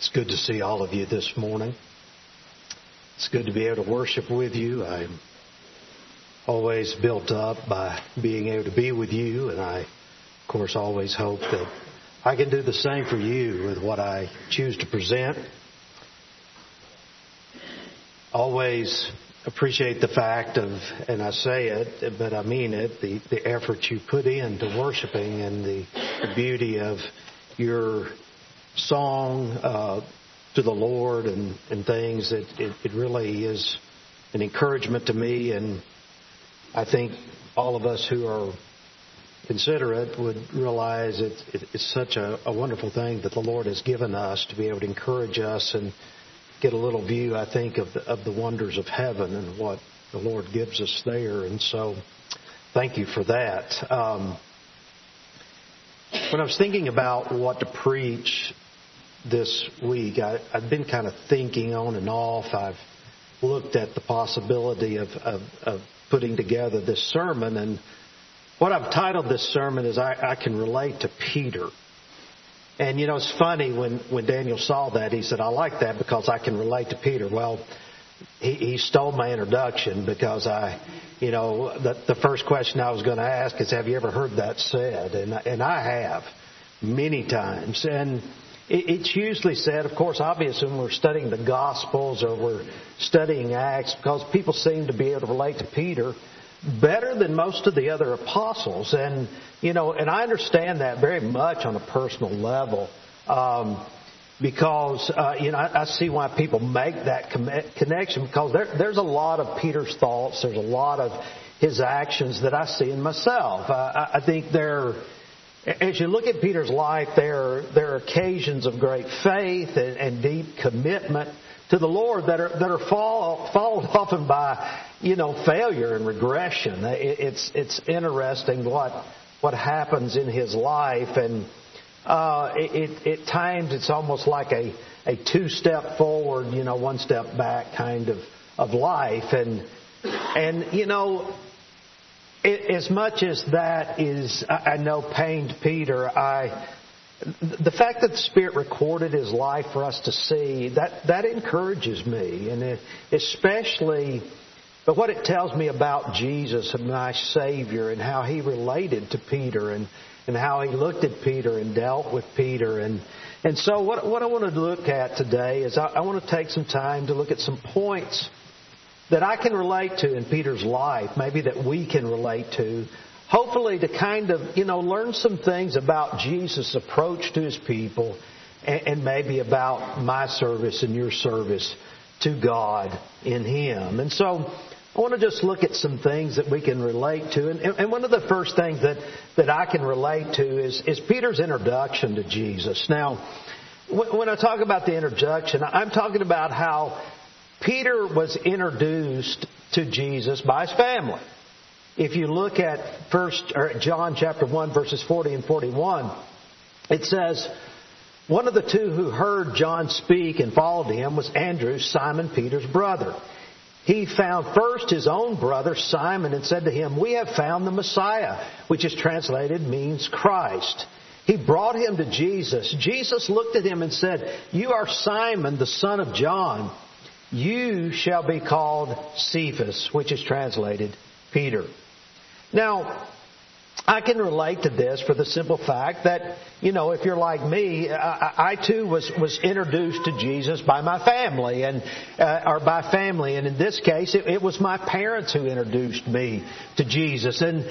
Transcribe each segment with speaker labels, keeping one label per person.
Speaker 1: It's good to see all of you this morning. It's good to be able to worship with you. I'm always built up by being able to be with you, and I, of course, always hope that I can do the same for you with what I choose to present. Always appreciate the fact of, and I say it, but I mean it, the effort you put into worshiping and the beauty of your song to the Lord and things. It really is an encouragement to me, and I think all of us who are considerate would realize it's such a wonderful thing that the Lord has given us to be able to encourage us and get a little view, I think, of the wonders of heaven and what the Lord gives us there. And so thank you for that. When I was thinking about what to preach this week, I've been kind of thinking on and off. I've looked at the possibility of putting together this sermon, and what I've titled this sermon is I Can Relate to Peter. And, you know, it's funny, when Daniel saw that, he said, I like that because I can relate to Peter. Well, he stole my introduction because the first question I was going to ask is, have you ever heard that said? And I have many times. And it's usually said, of course, obviously when we're studying the Gospels or we're studying Acts, because people seem to be able to relate to Peter better than most of the other apostles. And, you know, and I understand that very much on a personal level. Because, I see why people make that connection, because there's a lot of Peter's thoughts. There's a lot of his actions that I see in myself. I think as you look at Peter's life, there are occasions of great faith and deep commitment to the Lord that are followed often by, failure and regression. It's interesting what happens in his life, and at times it's almost like a two-step forward, one step back kind of life. And as much as that is, I know, pained Peter, the fact that the Spirit recorded his life for us to see, that encourages me. And especially, but what it tells me about Jesus, my Savior, and how He related to Peter and how He looked at Peter and dealt with Peter. And so what I want to look at today is I want to take some time to look at some points that I can relate to in Peter's life, maybe that we can relate to, hopefully to kind of, learn some things about Jesus' approach to His people and maybe about my service and your service to God in Him. And so I want to just look at some things that we can relate to. And one of the first things that I can relate to is Peter's introduction to Jesus. Now, when I talk about the introduction, I'm talking about how Peter was introduced to Jesus by his family. If you look at John chapter 1, verses 40 and 41, it says, one of the two who heard John speak and followed him was Andrew, Simon Peter's brother. He found first his own brother Simon and said to him, we have found the Messiah, which is translated means Christ. He brought him to Jesus. Jesus looked at him and said, you are Simon, the son of John. You shall be called Cephas, which is translated Peter. Now, I can relate to this for the simple fact that, if you're like me, I too was introduced to Jesus by my family or by family. And in this case, it was my parents who introduced me to Jesus. And,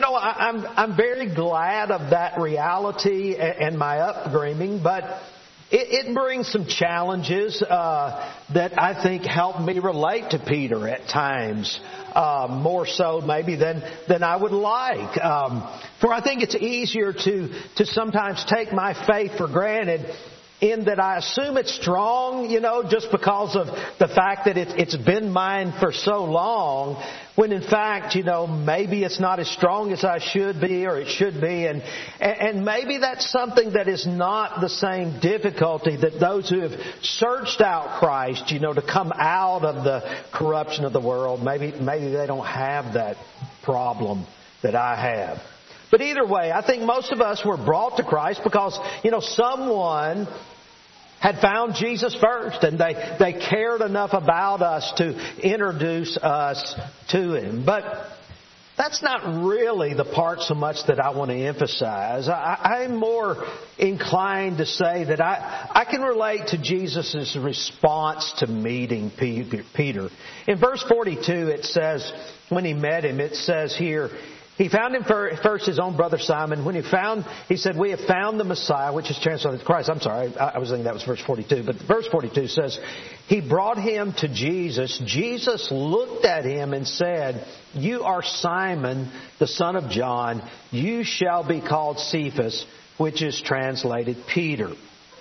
Speaker 1: I'm very glad of that reality and my upbringing, but it brings some challenges that I think help me relate to Peter at times, more so maybe than I would like. For I think it's easier to sometimes take my faith for granted, in that I assume it's strong, just because of the fact that it's been mine for so long, when in fact, maybe it's not as strong as I should be or it should be. And maybe that's something that is not the same difficulty that those who have searched out Christ, to come out of the corruption of the world, maybe they don't have that problem that I have. But either way, I think most of us were brought to Christ because, someone had found Jesus first, and they cared enough about us to introduce us to Him. But that's not really the part so much that I want to emphasize. I'm more inclined to say that I can relate to Jesus' response to meeting Peter. In verse 42, it says, when He met Him, it says here, He found him first, his own brother Simon. When he said, we have found the Messiah, which is translated Christ. I'm sorry, I was thinking that was verse 42. But verse 42 says, He brought him to Jesus. Jesus looked at him and said, You are Simon, the son of John. You shall be called Cephas, which is translated Peter.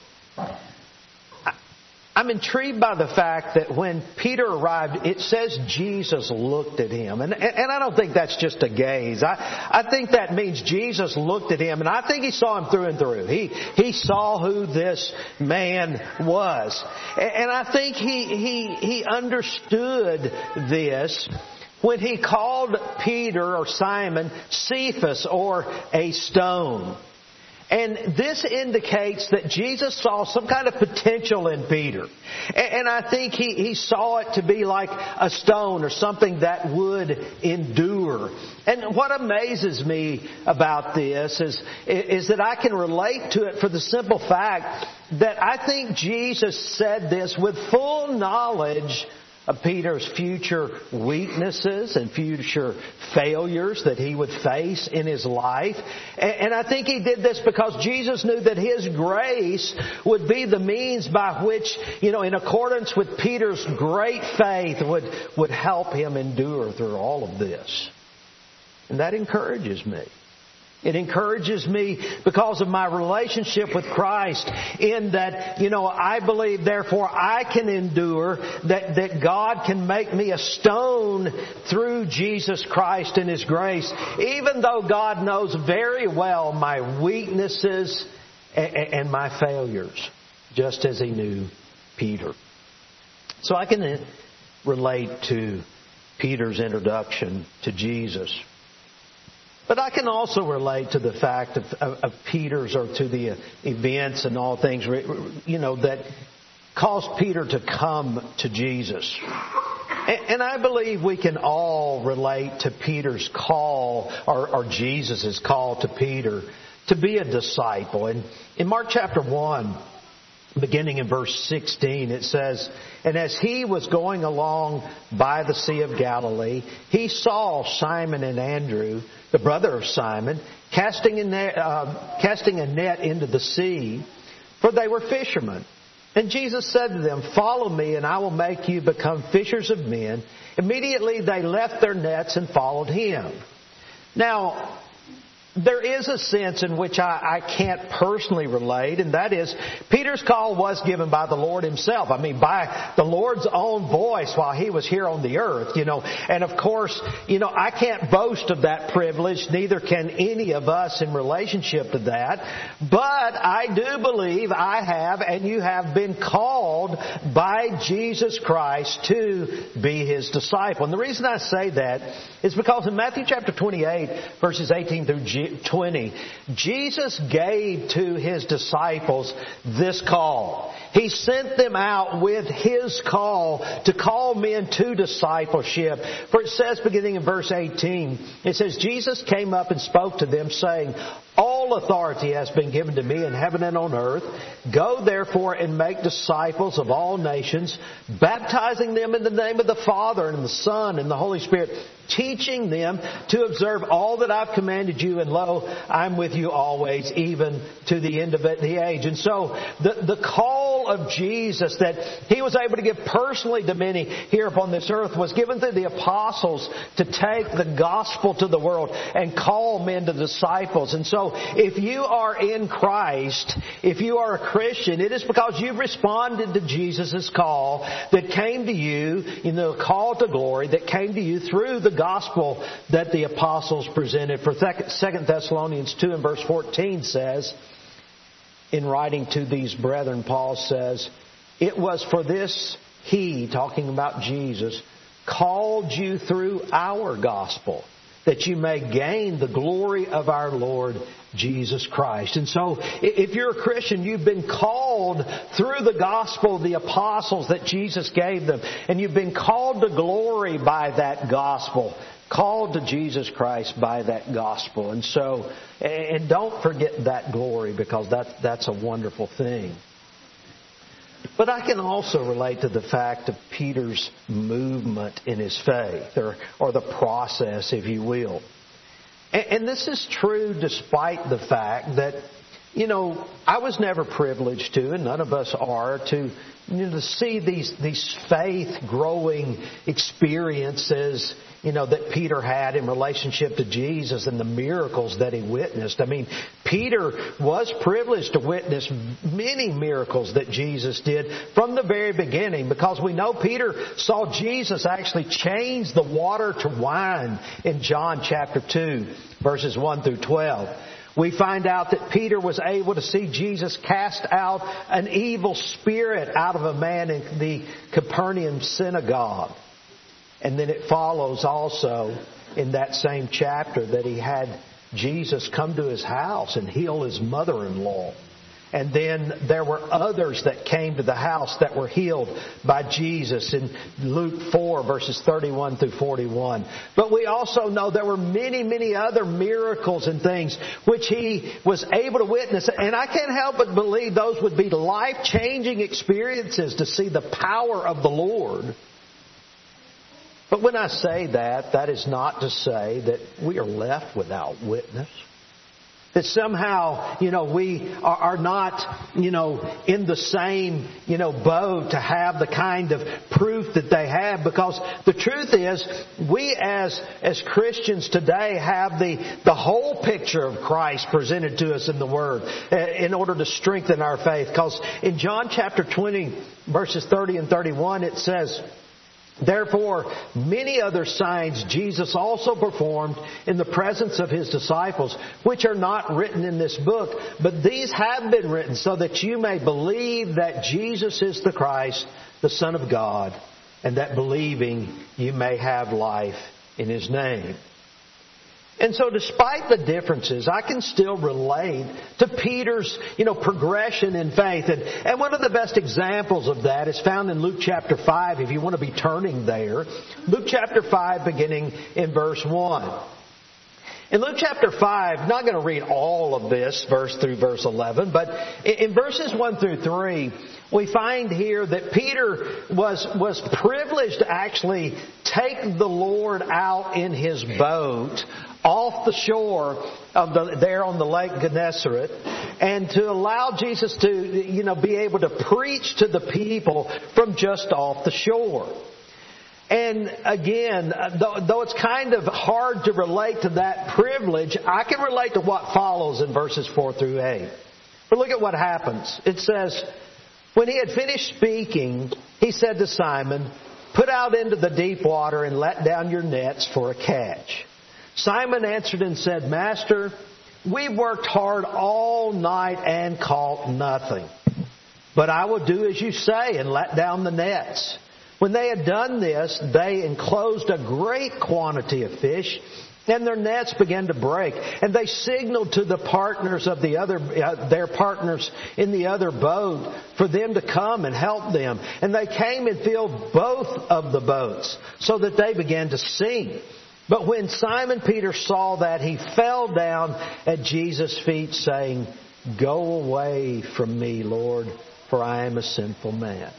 Speaker 1: I'm intrigued by the fact that when Peter arrived, it says Jesus looked at him. And I don't think that's just a gaze. I think that means Jesus looked at him, and I think He saw him through and through. He saw who this man was. And I think he understood this when He called Peter or Simon Cephas, or a stone. And this indicates that Jesus saw some kind of potential in Peter. And I think he saw it to be like a stone or something that would endure. And what amazes me about this is that I can relate to it for the simple fact that I think Jesus said this with full knowledge of Peter's future weaknesses and future failures that he would face in his life. And I think He did this because Jesus knew that His grace would be the means by which, in accordance with Peter's great faith, would help him endure through all of this. And that encourages me. It encourages me because of my relationship with Christ, in that, I believe, therefore, I can endure, that God can make me a stone through Jesus Christ and His grace, even though God knows very well my weaknesses and my failures, just as He knew Peter. So I can relate to Peter's introduction to Jesus. But I can also relate to the fact of Peter's, or to the events and all things, that caused Peter to come to Jesus. And I believe we can all relate to Peter's call, or Jesus' call to Peter, to be a disciple. And in Mark chapter 1, beginning in verse 16, it says, And as He was going along by the Sea of Galilee, He saw Simon and Andrew, the brother of Simon, casting a net into the sea, for they were fishermen. And Jesus said to them, Follow me, and I will make you become fishers of men. Immediately they left their nets and followed Him. Now, there is a sense in which I can't personally relate, and that is Peter's call was given by the Lord Himself. I mean, by the Lord's own voice while He was here on the earth, And of course, I can't boast of that privilege, neither can any of us in relationship to that. But I do believe I have, and you have, been called by Jesus Christ to be His disciple. And the reason I say that is because in Matthew chapter 28, verses 18 through 20, Jesus gave to His disciples this call. He sent them out with His call to call men to discipleship. For it says, beginning in verse 18, it says, Jesus came up and spoke to them, saying, All authority has been given to me in heaven and on earth. Go therefore and make disciples of all nations, baptizing them in the name of the Father and the Son and the Holy Spirit, teaching them to observe all that I've commanded you, and lo, I'm with you always, even to the end of the age. And so the call of Jesus that He was able to give personally to many here upon this earth was given through the apostles to take the gospel to the world and call men to disciples. And so if you are in Christ, if you are a Christian, it is because you've responded to Jesus' call that came to you, a call to glory that came to you through the gospel that the apostles presented. For 2 Thessalonians 2 and verse 14 says, in writing to these brethren, Paul says, It was for this He, talking about Jesus, called you through our gospel, that you may gain the glory of our Lord Jesus Christ. And so, if you're a Christian, you've been called through the gospel of the apostles that Jesus gave them, and you've been called to glory by that gospel, called to Jesus Christ by that gospel. And so, and don't forget that glory, because that's a wonderful thing. But I can also relate to the fact of Peter's movement in his faith, or the process, if you will. And this is true despite the fact that, I was never privileged to, and none of us are, to see these faith-growing experiences, that Peter had in relationship to Jesus and the miracles that he witnessed. I mean, Peter was privileged to witness many miracles that Jesus did from the very beginning, because we know Peter saw Jesus actually change the water to wine in John chapter 2, verses 1 through 12. We find out that Peter was able to see Jesus cast out an evil spirit out of a man in the Capernaum synagogue. And then it follows also in that same chapter that he had Jesus come to his house and heal his mother-in-law. And then there were others that came to the house that were healed by Jesus in Luke 4, verses 31 through 41. But we also know there were many, many other miracles and things which he was able to witness. And I can't help but believe those would be life-changing experiences to see the power of the Lord. But when I say that, that is not to say that we are left without witness. That somehow, we are not, in the same, boat to have the kind of proof that they have. Because the truth is, we as Christians today have the whole picture of Christ presented to us in the Word in order to strengthen our faith. Because in John chapter 20, verses 30 and 31, it says, "Therefore, many other signs Jesus also performed in the presence of His disciples, which are not written in this book, but these have been written so that you may believe that Jesus is the Christ, the Son of God, and that believing you may have life in His name." And so despite the differences, I can still relate to Peter's, progression in faith. And one of the best examples of that is found in Luke chapter 5, if you want to be turning there. Luke chapter 5, beginning in verse 1. In Luke chapter 5, not going to read all of this verse through verse 11, but in verses 1 through 3, we find here that Peter was privileged to actually take the Lord out in his boat off the shore of there on the Lake Gennesaret, and to allow Jesus to, be able to preach to the people from just off the shore. And again, though it's kind of hard to relate to that privilege, I can relate to what follows in verses 4 through 8. But look at what happens. It says, "When he had finished speaking, he said to Simon, 'Put out into the deep water and let down your nets for a catch.' Simon answered and said, 'Master, we've worked hard all night and caught nothing. But I will do as you say and let down the nets.' When they had done this, they enclosed a great quantity of fish, and their nets began to break. And they signaled to the partners of their partners in the other boat for them to come and help them. And they came and filled both of the boats, so that they began to sink. But when Simon Peter saw that, he fell down at Jesus' feet, saying, 'Go away from me, Lord, for I am a sinful man.'"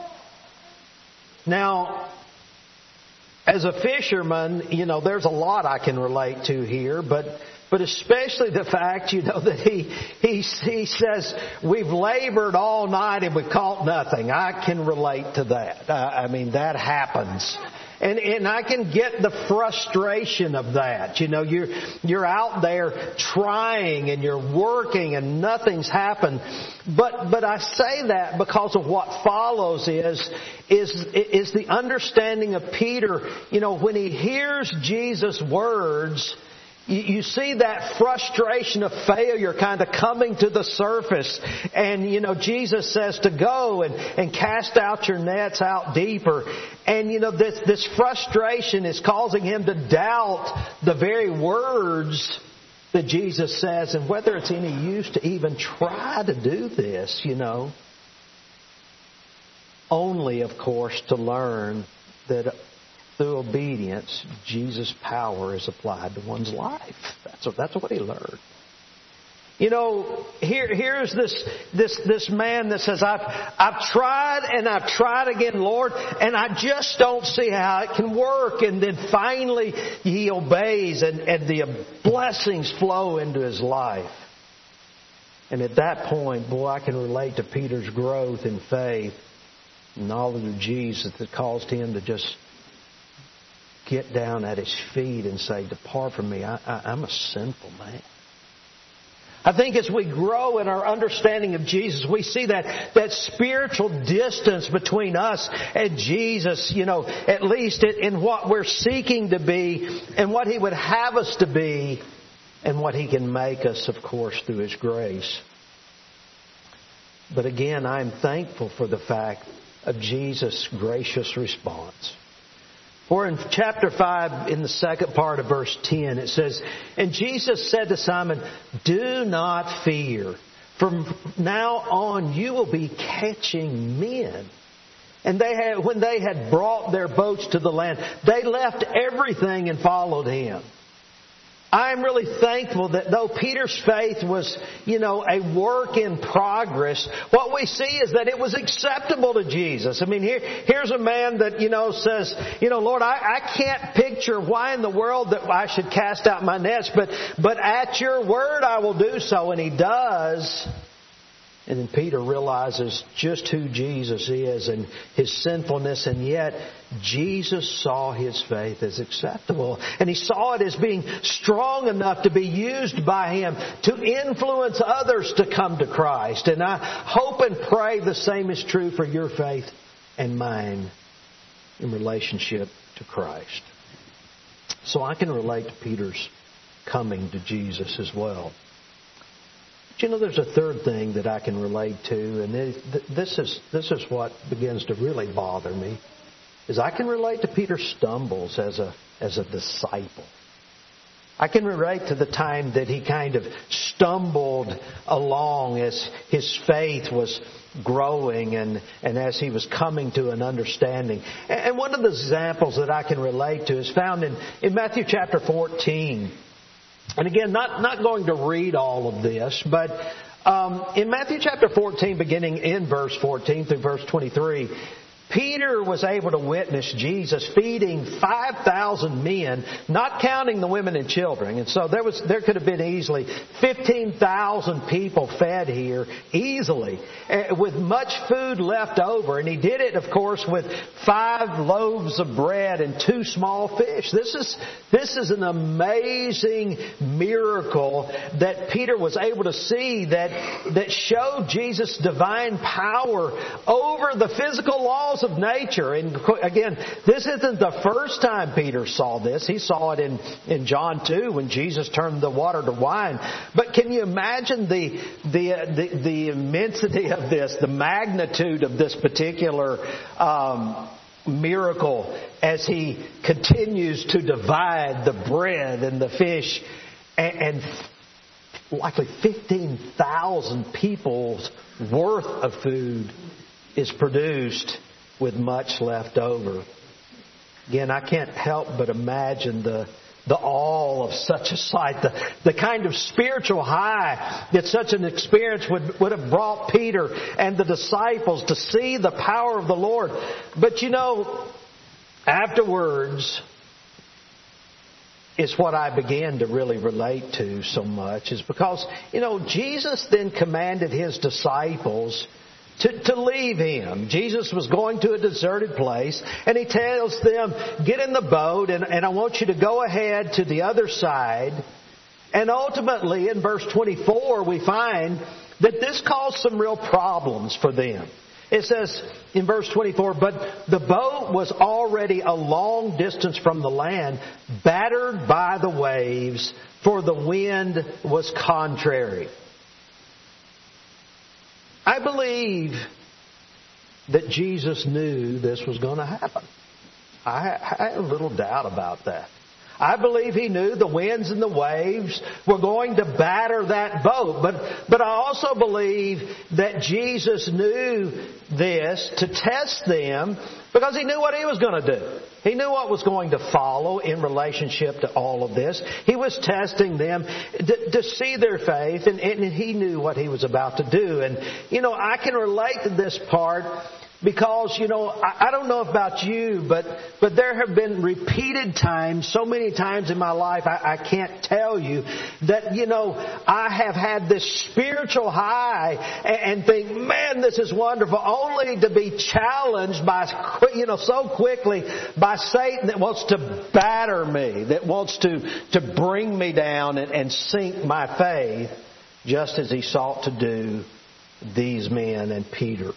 Speaker 1: Now, as a fisherman, there's a lot I can relate to here, but especially the fact, that he says, "We've labored all night and we caught nothing." I can relate to that. That happens. And I can get the frustration of that. You're out there trying and you're working and nothing's happened. But I say that because of what follows is the understanding of Peter. When he hears Jesus' words, You see that frustration of failure kind of coming to the surface. And, Jesus says to go and cast out your nets out deeper. And, this frustration is causing him to doubt the very words that Jesus says and whether it's any use to even try to do this, Only, of course, to learn that through obedience, Jesus' power is applied to one's life. That's what he learned. Here's this man that says, I've tried and I've tried again, Lord, and I just don't see how it can work. And then finally he obeys and the blessings flow into his life. And at that point, I can relate to Peter's growth in faith and knowledge of Jesus that caused him to just get down at his feet and say, depart from me, I'm a sinful man. I think as we grow in our understanding of Jesus, we see that spiritual distance between us and Jesus, at least in what we're seeking to be and what He would have us to be and what He can make us, of course, through His grace. But again, I'm thankful for the fact of Jesus' gracious response. For in chapter 5, in the second part of verse 10, it says, and Jesus said to Simon, do not fear. From now on you will be catching men. And when they had brought their boats to the land, they left everything and followed Him. I'm really thankful that though Peter's faith was, a work in progress, what we see is that it was acceptable to Jesus. I mean, here's a man that, says, Lord, I can't picture why in the world that I should cast out my nets, but at your word I will do so. And he does. And then Peter realizes just who Jesus is and his sinfulness, and yet Jesus saw his faith as acceptable. And he saw it as being strong enough to be used by Him to influence others to come to Christ. And I hope and pray the same is true for your faith and mine in relationship to Christ. So I can relate to Peter's coming to Jesus as well. There's a third thing that I can relate to, and this is what begins to really bother me, is I can relate to Peter's stumbles as a disciple. I can relate to the time that he kind of stumbled along as his faith was growing and as he was coming to an understanding. And one of the examples that I can relate to is found in Matthew chapter 14. And again, not going to read all of this, but in Matthew chapter 14, beginning in verse 14 through verse 23, Peter was able to witness Jesus feeding 5,000 men, not counting the women and children. And so there could have been easily 15,000 people fed here easily, with much food left over. And he did it, of course, with 5 loaves of bread and 2 small fish. This is an amazing miracle that Peter was able to see that showed Jesus' divine power over the physical laws of nature. And again, this isn't the first time Peter saw this. He saw it in John 2 when Jesus turned the water to wine. But can you imagine the immensity of this, the magnitude of this particular miracle as He continues to divide the bread and the fish, and likely 15,000 people's worth of food is produced with much left over. Again, I can't help but imagine the awe of such a sight, the kind of spiritual high that such an experience would have brought Peter and the disciples to see the power of the Lord. But afterwards is what I began to really relate to so much, is because, Jesus then commanded His disciples to leave Him. Jesus was going to a deserted place, and He tells them, get in the boat, and I want you to go ahead to the other side. And ultimately, in verse 24, we find that this caused some real problems for them. It says in verse 24, but the boat was already a long distance from the land, battered by the waves, for the wind was contrary. I believe that Jesus knew this was going to happen. I had a little doubt about that. I believe He knew the winds and the waves were going to batter that boat. But I also believe that Jesus knew this to test them because He knew what He was going to do. He knew what was going to follow in relationship to all of this. He was testing them to see their faith, and He knew what He was about to do. And, I can relate to this part because, I don't know about you, but there have been repeated times, so many times in my life, I can't tell you, that, I have had this spiritual high and think, man, this is wonderful, only to be challenged by, so quickly by Satan that wants to batter me, that wants to bring me down and sink my faith, just as he sought to do these men and Peter.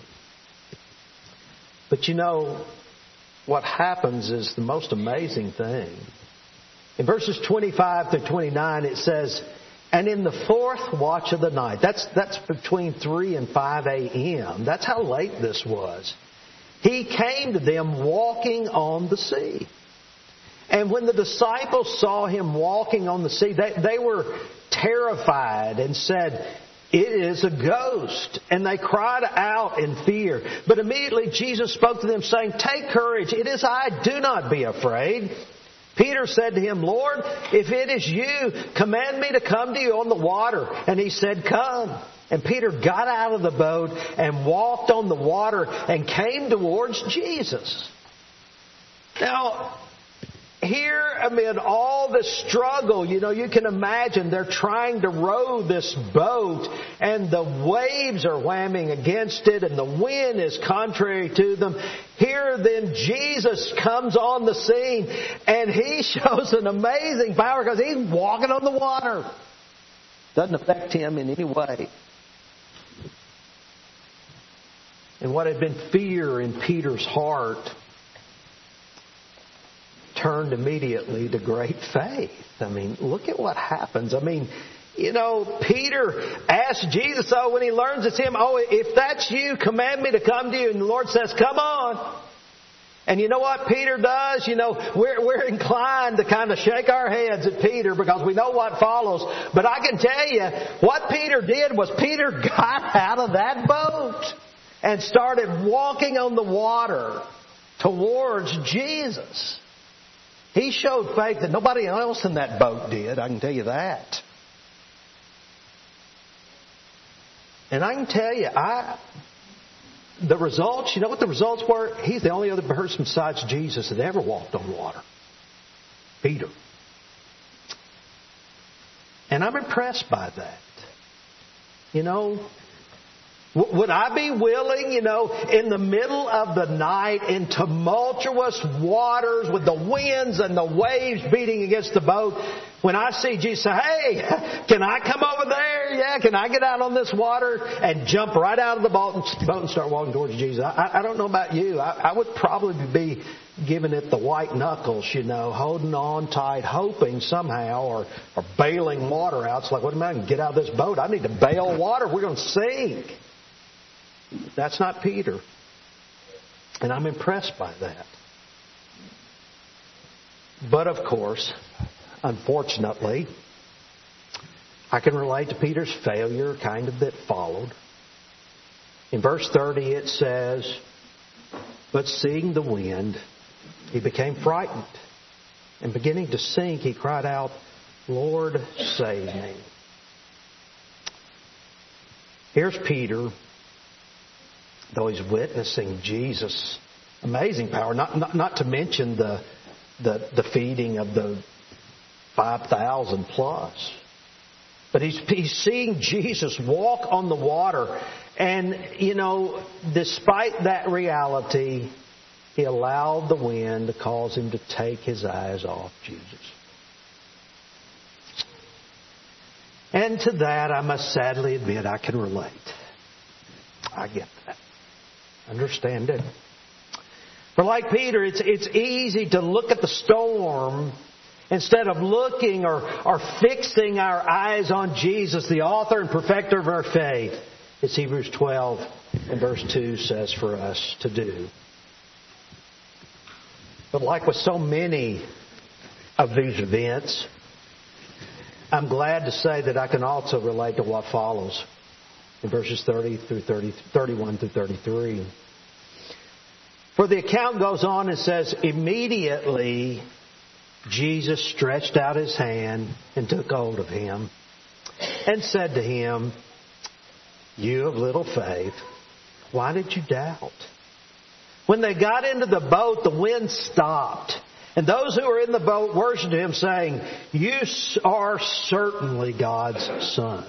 Speaker 1: But what happens is the most amazing thing. In verses 25 through 29 it says, and in the fourth watch of the night, that's between 3 and 5 a.m., that's how late this was, He came to them walking on the sea. And when the disciples saw Him walking on the sea, they were terrified and said, it is a ghost. And they cried out in fear. But immediately Jesus spoke to them saying, take courage, it is I, do not be afraid. Peter said to Him, Lord, if it is You, command me to come to You on the water. And He said, come. And Peter got out of the boat and walked on the water and came towards Jesus. Now, here amid all this struggle, you can imagine they're trying to row this boat and the waves are whamming against it and the wind is contrary to them. Here then Jesus comes on the scene and He shows an amazing power because He's walking on the water. Doesn't affect Him in any way. And what had been fear in Peter's heart turned immediately to great faith. Look at what happens. Peter asked Jesus, when he learns it's Him, if that's You, command me to come to You. And the Lord says, come on. And you know what Peter does? We're inclined to kind of shake our heads at Peter because we know what follows. But I can tell you, what Peter did was Peter got out of that boat and started walking on the water towards Jesus. He showed faith that nobody else in that boat did. I can tell you that. And I can tell you, the results, you know what the results were? He's the only other person besides Jesus that ever walked on water. Peter. And I'm impressed by that. Would I be willing, in the middle of the night in tumultuous waters with the winds and the waves beating against the boat, when I see Jesus say, hey, can I come over there? Yeah, can I get out on this water? And jump right out of the boat and start walking towards Jesus. I don't know about you. I would probably be giving it the white knuckles, holding on tight, hoping somehow, or bailing water out. It's like, what am I going to get out of this boat? I need to bail water. We're going to sink. That's not Peter. And I'm impressed by that. But of course, unfortunately, I can relate to Peter's failure kind of that followed. In verse 30 it says, but seeing the wind, he became frightened. And beginning to sink, he cried out, Lord, save me. Here's Peter. Though he's witnessing Jesus' amazing power, not to mention the feeding of the 5,000 plus. But he's seeing Jesus walk on the water. And, despite that reality, he allowed the wind to cause him to take his eyes off Jesus. And to that, I must sadly admit, I can relate. I get that. understand it. For like Peter, it's easy to look at the storm instead of looking or fixing our eyes on Jesus, the author and perfecter of our faith, as Hebrews 12 and verse 2 says for us to do. But like with so many of these events, I'm glad to say that I can also relate to what follows in verses 31 through 33. For the account goes on and says, immediately Jesus stretched out his hand and took hold of him and said to him, you of little faith, why did you doubt? When they got into the boat, the wind stopped. And those who were in the boat worshipped him, saying, you are certainly God's Son.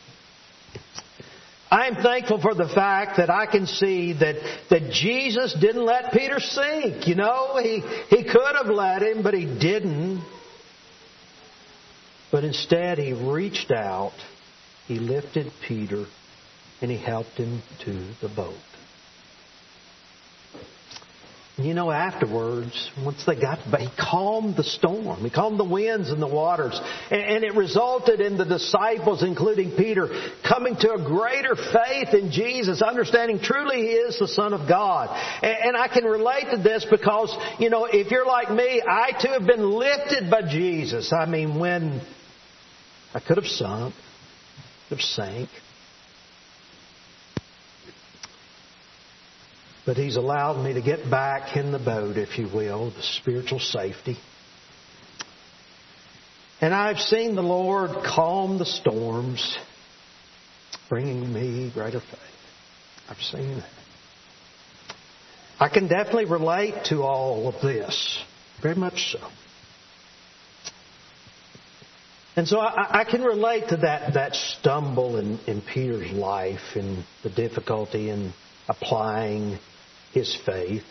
Speaker 1: I am thankful for the fact that I can see that Jesus didn't let Peter sink. You know, he could have let him, but he didn't. But instead, he reached out, he lifted Peter, and he helped him to the boat. You know, afterwards, once they got to, he calmed the storm. He calmed the winds and the waters. And it resulted in the disciples, including Peter, coming to a greater faith in Jesus, understanding truly He is the Son of God. And I can relate to this because, you know, if you're like me, I too have been lifted by Jesus. I mean, when I could have sunk, could have sank. But He's allowed me to get back in the boat, if you will, the spiritual safety. And I've seen the Lord calm the storms, bringing me greater faith. I've seen that. I can definitely relate to all of this, very much so. And so I can relate to that stumble in Peter's life and the difficulty in applying his faith.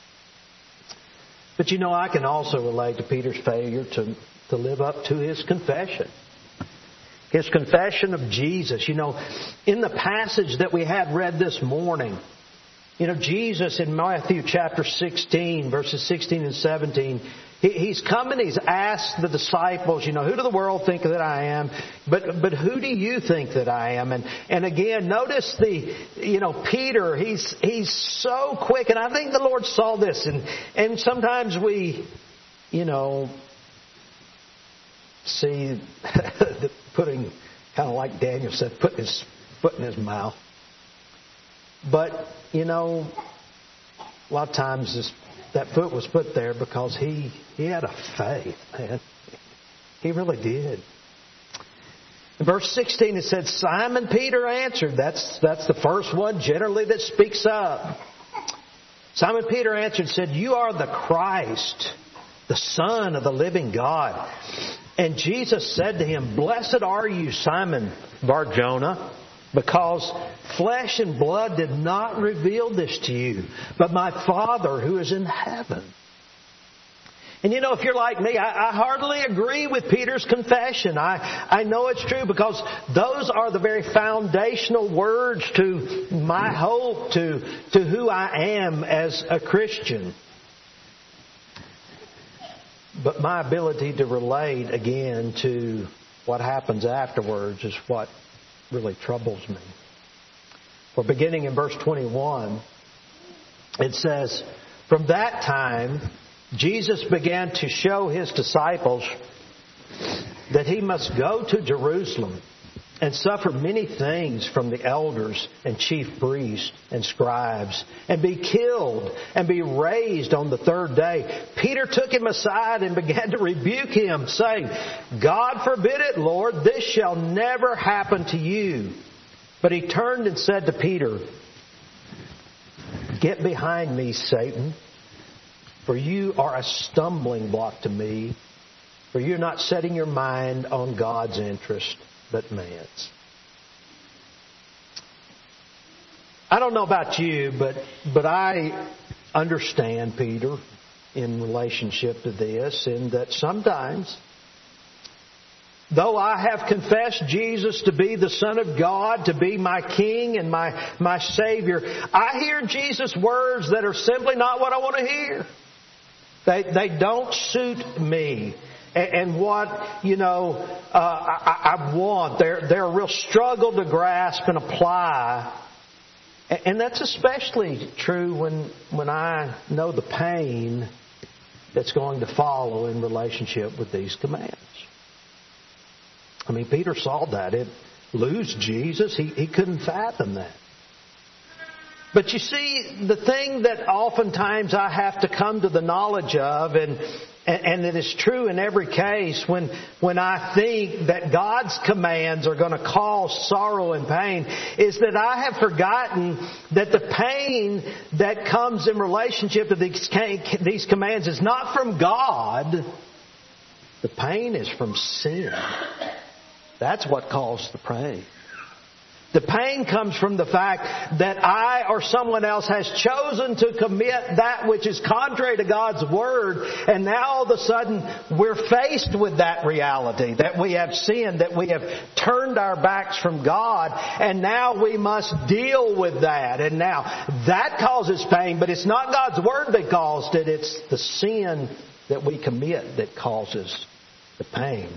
Speaker 1: But you know, I can also relate to Peter's failure to live up to his confession. His confession of Jesus. You know, in the passage that we had read this morning, you know, Jesus in Matthew chapter 16, verses 16 and 17, He's come and He's asked the disciples, you know, who do the world think that I am? But who do you think that I am? And again, notice Peter, he's so quick. And I think the Lord saw this. And sometimes we, you know, see putting, kind of like Daniel said, putting his foot in his mouth. But, you know, a lot of times that foot was put there because he had a faith, man. He really did. In verse 16 it said, Simon Peter answered. That's the first one generally that speaks up. Simon Peter answered and said, you are the Christ, the Son of the living God. And Jesus said to him, blessed are you, Simon Bar-Jonah, because flesh and blood did not reveal this to you, but my Father who is in heaven. And you know, if you're like me, I hardly agree with Peter's confession. I know it's true because those are the very foundational words to my hope, to who I am as a Christian. But my ability to relate again to what happens afterwards is what really troubles me. For beginning in verse 21, it says, from that time, Jesus began to show His disciples that He must go to Jerusalem and suffer many things from the elders and chief priests and scribes, and be killed and be raised on the third day. Peter took him aside and began to rebuke him, saying, God forbid it, Lord, this shall never happen to you. But he turned and said to Peter, get behind me, Satan, for you are a stumbling block to me, for you're not setting your mind on God's interest, but man's. I don't know about you, but I understand Peter in relationship to this, in that sometimes Though I have confessed Jesus to be the Son of God, to be my King and my Savior, I hear Jesus' words that are simply not what I want to hear. They don't suit me and what, I want. They're a real struggle to grasp and apply. And that's especially true when I know the pain that's going to follow in relationship with these commands. I mean, Peter saw that. Lose Jesus. He couldn't fathom that. But you see, the thing that oftentimes I have to come to the knowledge of, and it is true in every case, when I think that God's commands are going to cause sorrow and pain, is that I have forgotten that the pain that comes in relationship to these commands is not from God. The pain is from sin. That's what caused the pain. The pain comes from the fact that I or someone else has chosen to commit that which is contrary to God's Word, and now all of a sudden we're faced with that reality, that we have sinned, that we have turned our backs from God, and now we must deal with that. And now that causes pain, but it's not God's Word that caused it, it's the sin that we commit that causes the pain.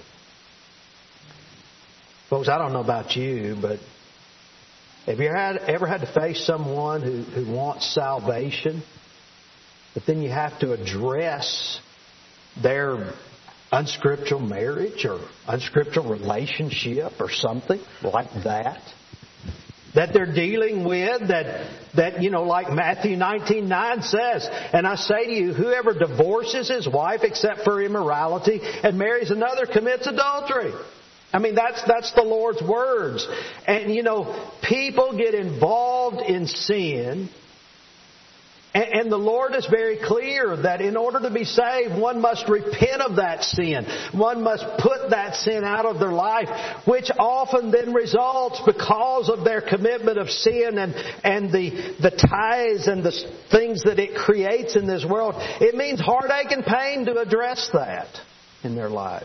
Speaker 1: Folks, I don't know about you, but have you ever had to face someone who wants salvation, but then you have to address their unscriptural marriage or unscriptural relationship or something like that? That they're dealing with, that like Matthew 19:9 says, and I say to you, whoever divorces his wife except for immorality and marries another commits adultery. I mean, that's the Lord's words. And, people get involved in sin. And the Lord is very clear that in order to be saved, one must repent of that sin. One must put that sin out of their life, which often then results because of their commitment of sin and the ties and the things that it creates in this world. It means heartache and pain to address that in their lives.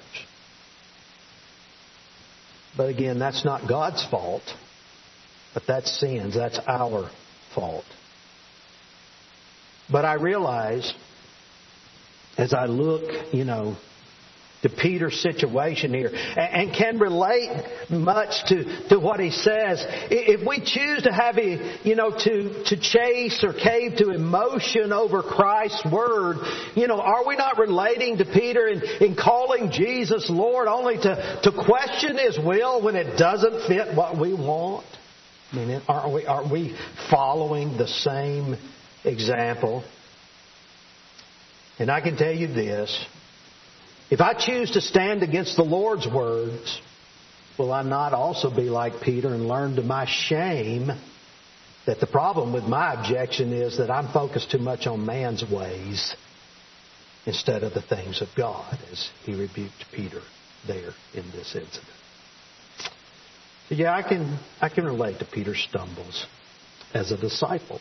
Speaker 1: But again, that's not God's fault, but that's sin's. That's our fault. But I realize, as I look, to Peter's situation here, and can relate much to what he says. If we choose to have to chase or cave to emotion over Christ's word, are we not relating to Peter in calling Jesus Lord only to question His will when it doesn't fit what we want? I mean, aren't we following the same example? And I can tell you this. If I choose to stand against the Lord's words, will I not also be like Peter and learn to my shame that the problem with my objection is that I'm focused too much on man's ways instead of the things of God, as he rebuked Peter there in this incident. So yeah, I can relate to Peter's stumbles as a disciple.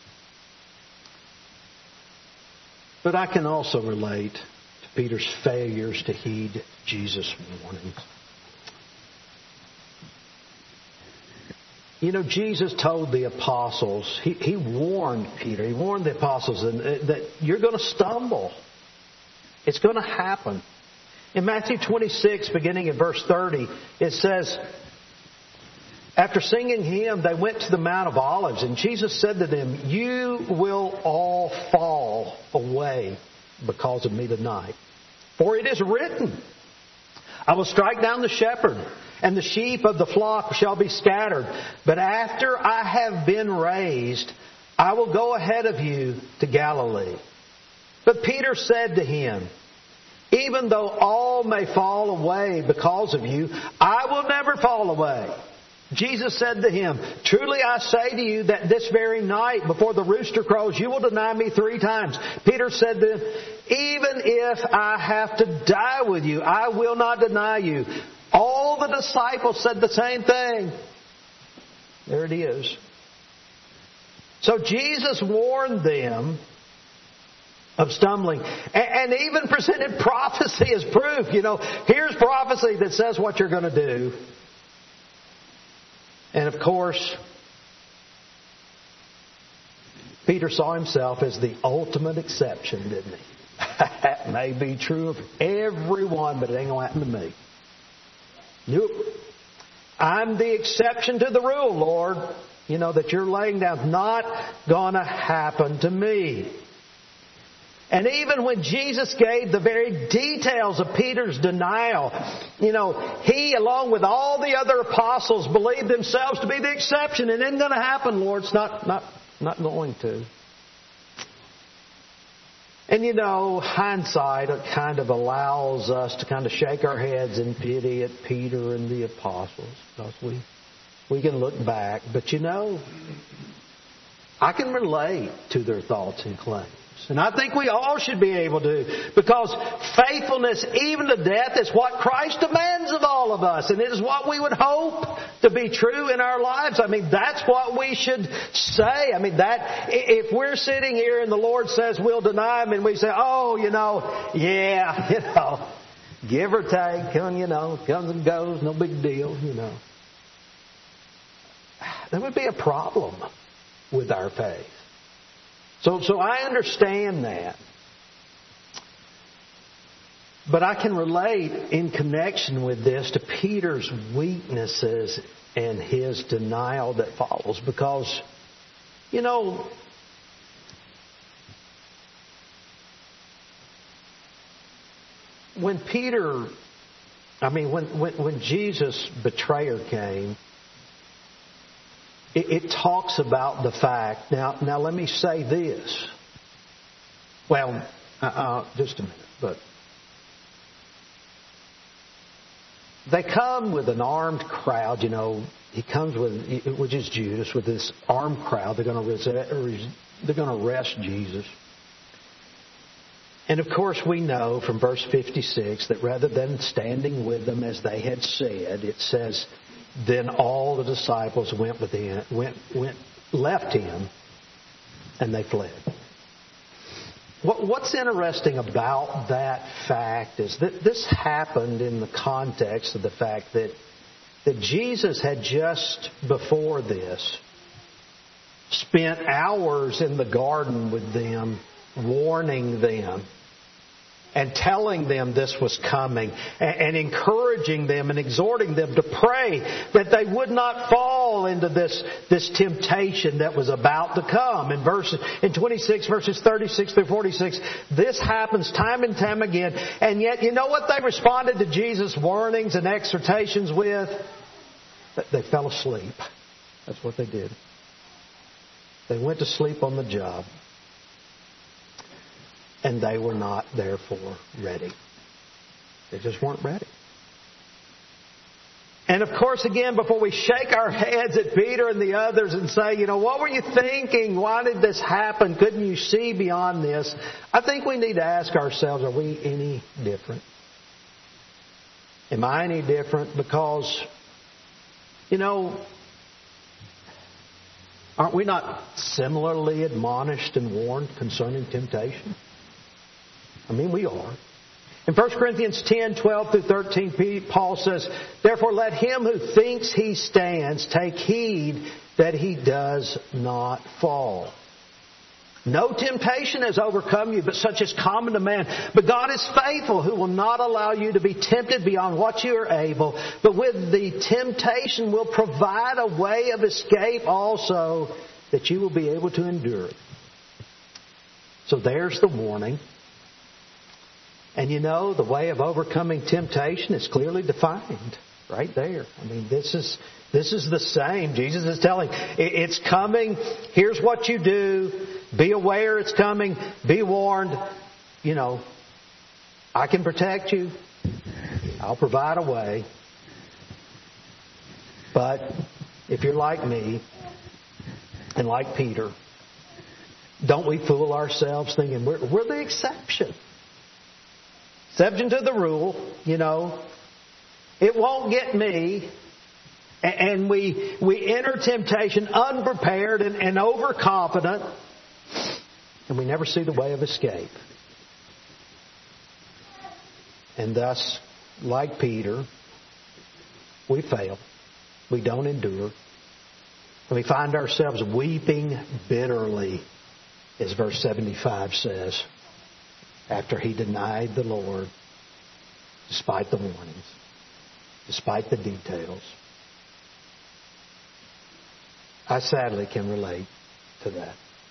Speaker 1: But I can also relate to Peter's failures to heed Jesus' warnings. Jesus told the apostles, he warned Peter, he warned the apostles that you're going to stumble. It's going to happen. In Matthew 26, beginning in verse 30, it says, after singing hymn, they went to the Mount of Olives, and Jesus said to them, you will all fall away because of me tonight. For it is written, I will strike down the shepherd, and the sheep of the flock shall be scattered. But after I have been raised, I will go ahead of you to Galilee. But Peter said to him, even though all may fall away because of you, I will never fall away. Jesus said to him, truly I say to you that this very night before the rooster crows, you will deny me 3 times. Peter said to him, even if I have to die with you, I will not deny you. All the disciples said the same thing. There it is. So Jesus warned them of stumbling, and even presented prophecy as proof. Here's prophecy that says what you're going to do. And of course, Peter saw himself as the ultimate exception, didn't he? That may be true of everyone, but it ain't going to happen to me. Nope. I'm the exception to the rule, Lord. That you're laying down. Not going to happen to me. And even when Jesus gave the very details of Peter's denial, he, along with all the other apostles, believed themselves to be the exception. It isn't going to happen, Lord. It's not going to. And hindsight kind of allows us to kind of shake our heads in pity at Peter and the apostles, because we can look back. But I can relate to their thoughts and claims. And I think we all should be able to, because faithfulness even to death is what Christ demands of all of us. And it is what we would hope to be true in our lives. That's what we should say. That if we're sitting here and the Lord says we'll deny Him, and we say, give or take, comes and goes, no big deal, there would be a problem with our faith. So I understand that. But I can relate in connection with this to Peter's weaknesses and his denial that follows. Because, when Jesus' betrayer came, it talks about the fact. Now let me say this. Well, just a minute. But they come with an armed crowd. He comes with, which is Judas, with this armed crowd. They're going to arrest Jesus. And of course, we know from verse 56 that rather than standing with them as they had said, it says, then all the disciples left him, and they fled. What's interesting about that fact is that this happened in the context of the fact that Jesus had just before this spent hours in the garden with them, warning them, and telling them this was coming, and encouraging them and exhorting them to pray that they would not fall into this temptation that was about to come. In 26 verses 36 through 46, this happens time and time again. And yet, you know what they responded to Jesus' warnings and exhortations with? They fell asleep. That's what they did. They went to sleep on the job. And they were not, therefore, ready. They just weren't ready. And of course, again, before we shake our heads at Peter and the others and say, what were you thinking? Why did this happen? Couldn't you see beyond this? I think we need to ask ourselves, are we any different? Am I any different? Because, aren't we not similarly admonished and warned concerning temptation? We are. In 1 Corinthians 10, 12 through 13, Paul says, therefore let him who thinks he stands take heed that he does not fall. No temptation has overcome you, but such is common to man. But God is faithful, who will not allow you to be tempted beyond what you are able, but with the temptation will provide a way of escape also, that you will be able to endure it. So there's the warning. And the way of overcoming temptation is clearly defined right there. This is the same. Jesus is telling, it's coming. Here's what you do. Be aware it's coming. Be warned. I can protect you. I'll provide a way. But if you're like me and like Peter, don't we fool ourselves thinking we're the exception? Exception to the rule, It won't get me. And we enter temptation unprepared and overconfident. And we never see the way of escape. And thus, like Peter, we fail. We don't endure. And we find ourselves weeping bitterly, as verse 75 says, after he denied the Lord, despite the warnings, despite the details. I sadly can relate to that.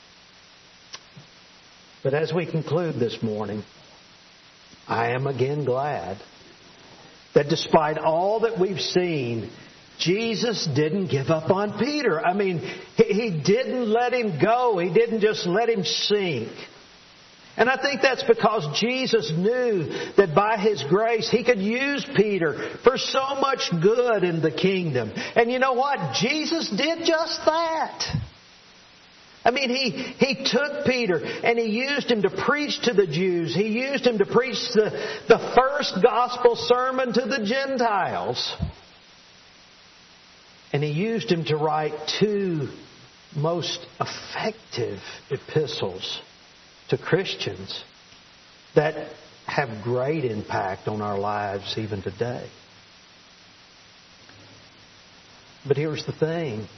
Speaker 1: But as we conclude this morning, I am again glad that despite all that we've seen, Jesus didn't give up on Peter. I mean, he didn't let him go. He didn't just let him sink. And I think that's because Jesus knew that by His grace He could use Peter for so much good in the kingdom. And you know what? Jesus did just that. I mean, He took Peter and He used him to preach to the Jews. He used him to preach the first gospel sermon to the Gentiles. And He used him to write 2 most effective epistles to Christians that have great impact on our lives even today. But here's the thing.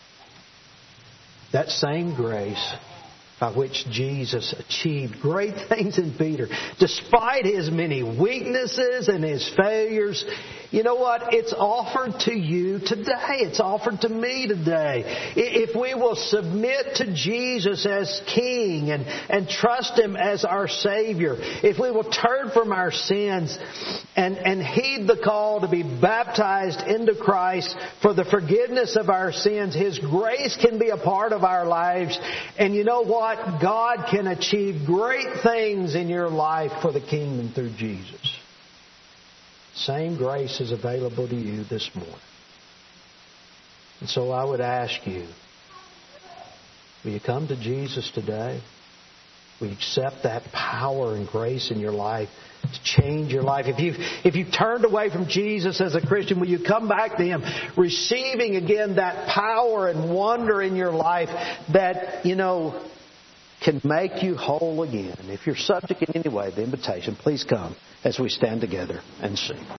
Speaker 1: That same grace by which Jesus achieved great things in Peter, despite his many weaknesses and his failures, you know what? It's offered to you today. It's offered to me today. If we will submit to Jesus as King and trust Him as our Savior, if we will turn from our sins and heed the call to be baptized into Christ for the forgiveness of our sins, His grace can be a part of our lives. And you know what? God can achieve great things in your life for the kingdom through Jesus. Same grace is available to you this morning. And so I would ask you, will you come to Jesus today? Will you accept that power and grace in your life to change your life? If you've turned away from Jesus as a Christian, will you come back to Him, receiving again that power and wonder in your life that, can make you whole again? If you're subject in any way to the invitation, please come as we stand together and sing.